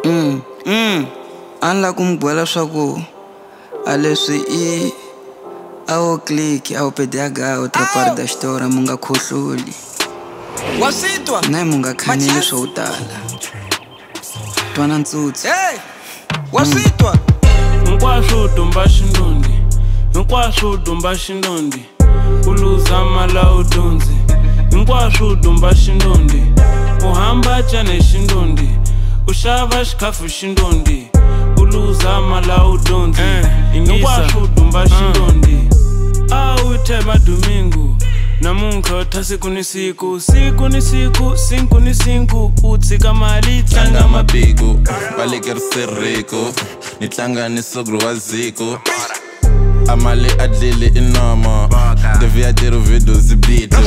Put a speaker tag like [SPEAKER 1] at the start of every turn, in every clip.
[SPEAKER 1] Anla kumbwela swaku a leswi I a wo click a wo pediaga o trapar da xtora mu nga khohloli
[SPEAKER 2] wa sitwa
[SPEAKER 1] na mu nga khaneli swo utala twana ntsutsi
[SPEAKER 2] wa sitwa
[SPEAKER 3] hinkwaswo dumba xindondi hinkwaswo dumba xindondi u luza mala u dyondzi hinkwaswo dumba xindondi u hamba cane xindondi u xava xikhafu xindondi u luza mala u dyondzi hinkwaswo dumba xindondi a wu thema domingo namuntlha tha siku ni siku siku ni siku sinku ni sinku u tshika mali tlanga
[SPEAKER 4] mabiko balekerisa riko ni tlanga ni sogro wa ziko amale adlele inama deviatero videos bito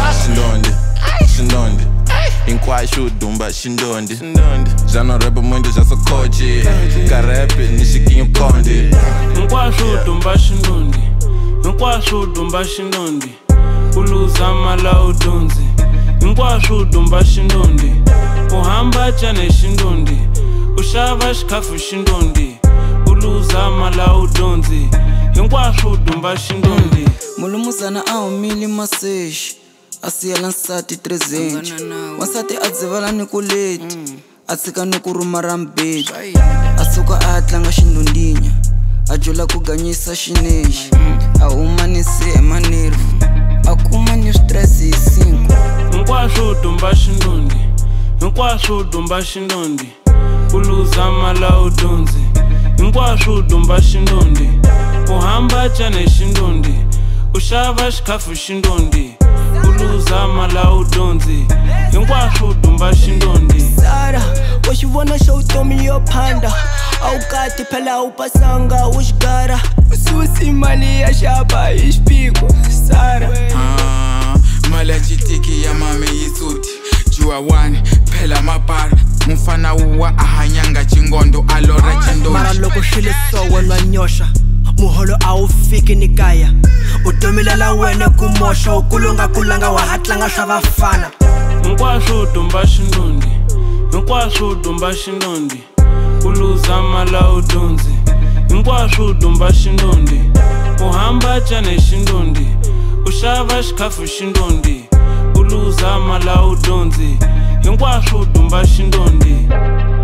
[SPEAKER 4] xindondi hinkwaswo dumba xindondi jano rap mwendo ja sokochi ka rap ni xikinyo kondi
[SPEAKER 3] hinkwaswo dumba xindondi hinkwaswo dumba xindondi u luza mala u dyondzi hinkwaswo dumba xindondi u hamba cane xindondi u xava xikhafu xindondi u luza mala u dyondzi hinkwaswo dumba xindondi
[SPEAKER 1] mulumuzana a humile maseji a siyela nsati 300 wansati a dzivala ni ku leti a tshika ni ku rhuma ra mbedi a suka a ya tlanga xindondinya a jula ku ganyisa xinexi a huma ni si emanirfu a kuma ni stress hi 5
[SPEAKER 3] hinkwaswo dumba xindondi hinkwaswo dumba xindondi u luza mala u dyondzi hinkwaswo dumba xindondi u hamba cane xindondi u xava xikhafu xindondi u luza mala u dyondzi hinkwaswo dumba xindondi
[SPEAKER 5] Sara wa xi vona xa vutomi yo phanda a wu kati phela a wu pasanga u xigara susi mali ya xava hi xipiko Sara
[SPEAKER 6] mali ya xitiki ya mame yi suti juwa 1 phela mapara mufana wa a hanyanga chingondo a lora chindondi
[SPEAKER 5] mara loko swile so wena nyoxa muholo a wu fiki ni kaya u tomilela wena ku moxa u kulunga kulanga wa hatlanga swa vafana
[SPEAKER 3] hinkwaswo dumba xindondi hinkwaswo dumba xindondi u luza mala u dyondzi hinkwaswo dumba xindondi u hamba cane xindondi u xava xikhafu xindondi u luza mala u dyondzi hinkwaswo dumba xindondi